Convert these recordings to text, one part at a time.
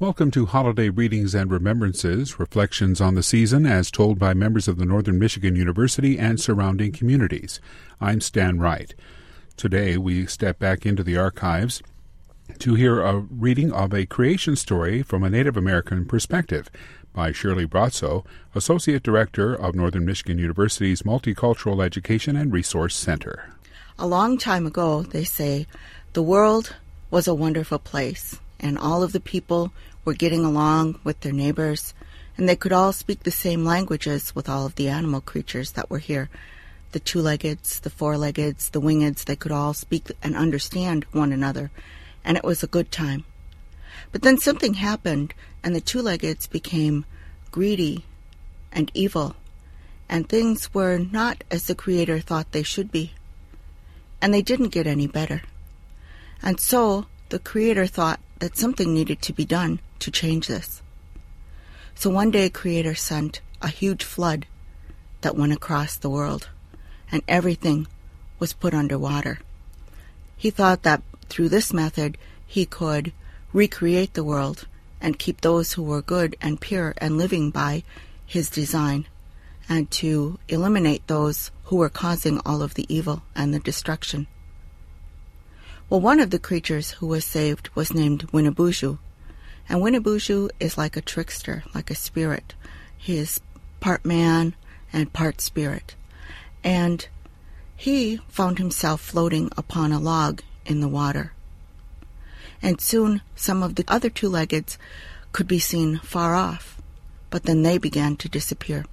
Welcome to Holiday Readings and Remembrances, reflections on the season as told by members of the Northern Michigan University and surrounding communities. I'm Stan Wright. Today we step back into the archives to hear a reading of a creation story from a Native American perspective by Shirley Brotso, Associate Director of Northern Michigan University's Multicultural Education and Resource Center. A long time ago, they say, the world was a wonderful place, and all of the people were getting along with their neighbors, and they could all speak the same languages with all of the animal creatures that were here. The two-leggeds, the four-leggeds, the wingeds, they could all speak and understand one another, and it was a good time. But then something happened, and the two-leggeds became greedy and evil, and things were not as the Creator thought they should be, and they didn't get any better. And so the Creator thought that something needed to be done to change this. So one day Creator sent a huge flood that went across the world, and everything was put underwater. He thought that through this method he could recreate the world and keep those who were good and pure and living by his design, and to eliminate those who were causing all of the evil and the destruction. Well, one of the creatures who was saved was named Winnebuju, and Winnebuju is like a trickster, like a spirit. He is part man and part spirit, and he found himself floating upon a log in the water. And soon some of the other two-leggeds could be seen far off, but then they began to disappear.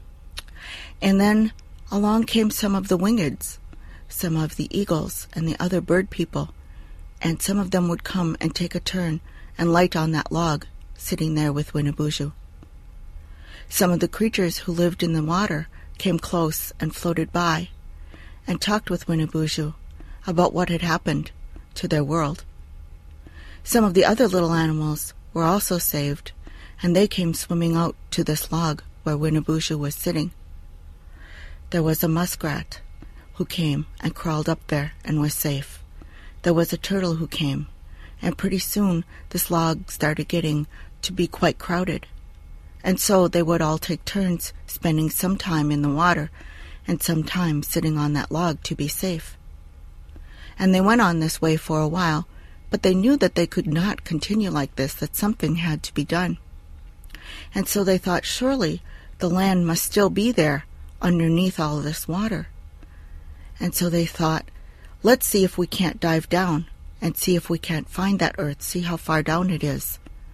And then along came some of the wingeds, some of the eagles and the other bird people, and some of them would come and take a turn and light on that log sitting there with Winnebuju. Some of the creatures who lived in the water came close and floated by and talked with Winnebuju about what had happened to their world. Some of the other little animals were also saved, and they came swimming out to this log where Winnebuju was sitting. There was a muskrat who came and crawled up there and was safe. There was a turtle who came, and pretty soon this log started getting to be quite crowded. And so they would all take turns spending some time in the water and some time sitting on that log to be safe. And they went on this way for a while, but they knew that they could not continue like this, that something had to be done. And so they thought, surely the land must still be there underneath all of this water. And so they thought, let's see if we can't dive down and see if we can't find that earth, see how far down it is.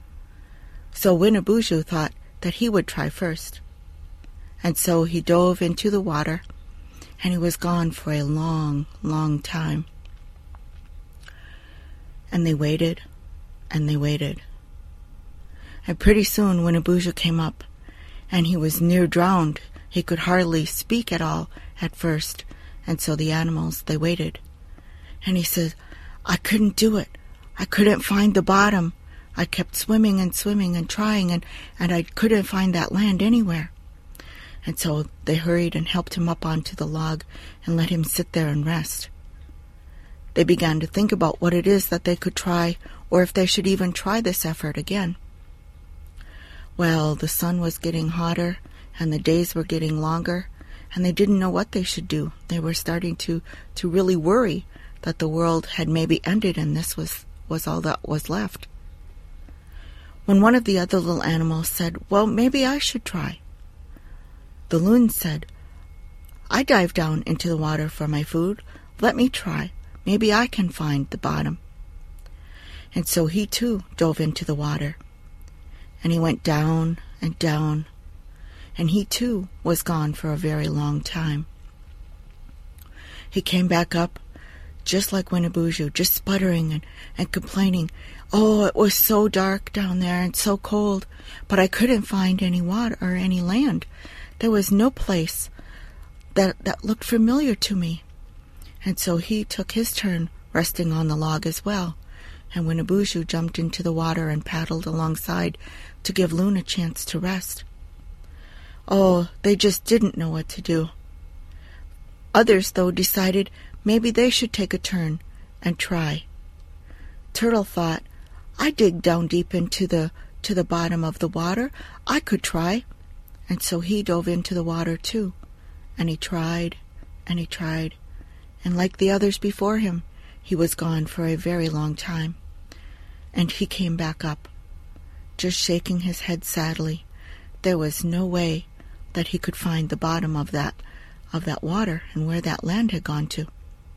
So Winnebuju thought that he would try first. And so he dove into the water, and he was gone for a long, long time. And they waited, and they waited. And pretty soon Winnebuju came up, and he was near drowned. He could hardly speak at all at first, and so the animals, they waited. And he said, I couldn't do it. I couldn't find the bottom. I kept swimming and trying, and I couldn't find that land anywhere. And so they hurried and helped him up onto the log and let him sit there and rest. They began to think about what it is that they could try, or if they should even try this effort again. Well, the sun was getting hotter, and the days were getting longer, and they didn't know what they should do. They were starting to really worry that the world had maybe ended and this was all that was left. When one of the other little animals said, well, maybe I should try. The loon said, I dive down into the water for my food. Let me try. Maybe I can find the bottom. And so he too dove into the water. And he went down and down. And he too was gone for a very long time. He came back up just like Winnebuju, just sputtering and complaining. Oh, it was so dark down there and so cold, but I couldn't find any water or any land. There was no place that looked familiar to me. And so he took his turn resting on the log as well, and Winnebuju jumped into the water and paddled alongside to give Loon a chance to rest. Oh, they just didn't know what to do. Others, though, decided maybe they should take a turn and try. Turtle thought, I dig down deep into the to the bottom of the water, I could try. And so he dove into the water too. And he tried, and he tried. And like the others before him, he was gone for a very long time. And he came back up, just shaking his head sadly. There was no way that he could find the bottom of that water and where that land had gone to.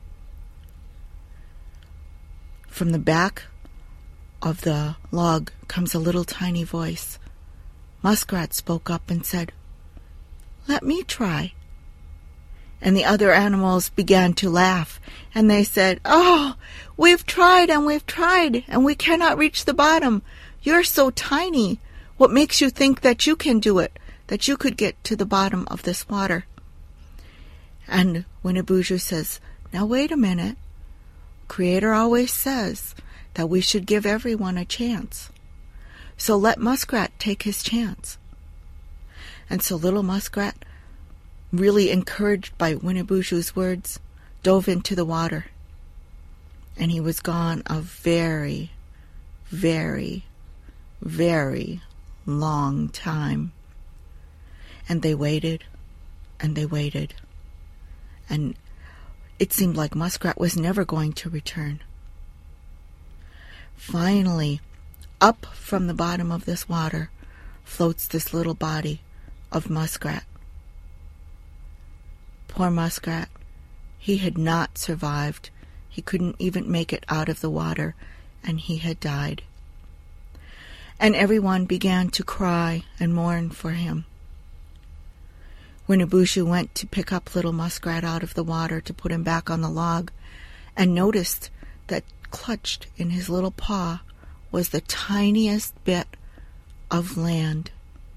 From the back of the log comes a little tiny voice. Muskrat spoke up and said, "Let me try." And the other animals began to laugh, and they said, "Oh, we've tried, and we cannot reach the bottom. You're so tiny. What makes you think that you can do it, that you could get to the bottom of this water?" And Winnebuju says, "Now wait a minute. Creator always says that we should give everyone a chance. So let Muskrat take his chance." And so little Muskrat, really encouraged by Winnebuju's words, dove into the water. And he was gone a very, very, very long time. And they waited, and they waited. And it seemed like Muskrat was never going to return. Finally, up from the bottom of this water floats this little body of Muskrat. Poor Muskrat. He had not survived. He couldn't even make it out of the water, and he had died. And everyone began to cry and mourn for him. Winnebuju went to pick up little Muskrat out of the water to put him back on the log, and noticed that clutched in his little paw was the tiniest bit of land.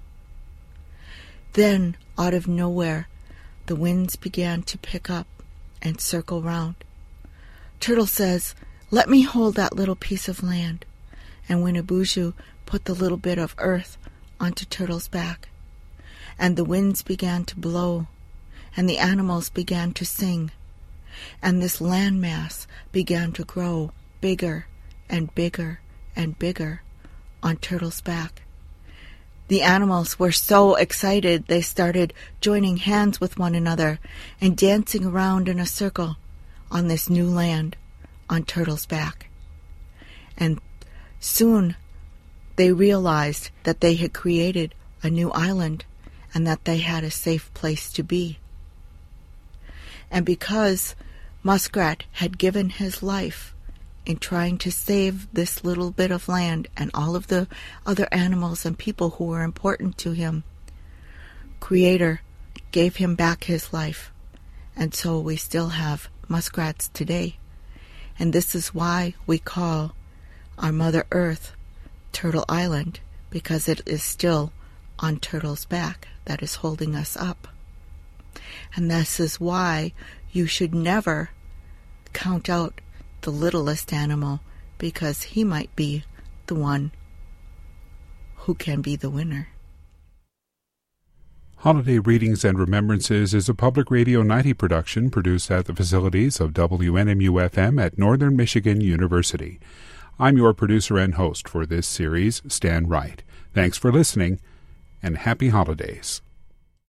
Then, out of nowhere, the winds began to pick up and circle round. Turtle says, "Let me hold that little piece of land." And Winnebuju put the little bit of earth onto Turtle's back. And the winds began to blow, and the animals began to sing, and this landmass began to grow bigger and bigger and bigger on Turtle's back. The animals were so excited they started joining hands with one another and dancing around in a circle on this new land on Turtle's back. And soon they realized that they had created a new island and that they had a safe place to be. And because Muskrat had given his life in trying to save this little bit of land and all of the other animals and people who were important to him, Creator gave him back his life. And so we still have muskrats today. And this is why we call our Mother Earth Turtle Island, because it is still on Turtle's back that is holding us up. And this is why you should never count out the littlest animal, because he might be the one who can be the winner. Holiday Readings and Remembrances is a Public Radio 90 production produced at the facilities of WNMU-FM at Northern Michigan University. I'm your producer and host for this series, Stan Wright. Thanks for listening, and happy holidays.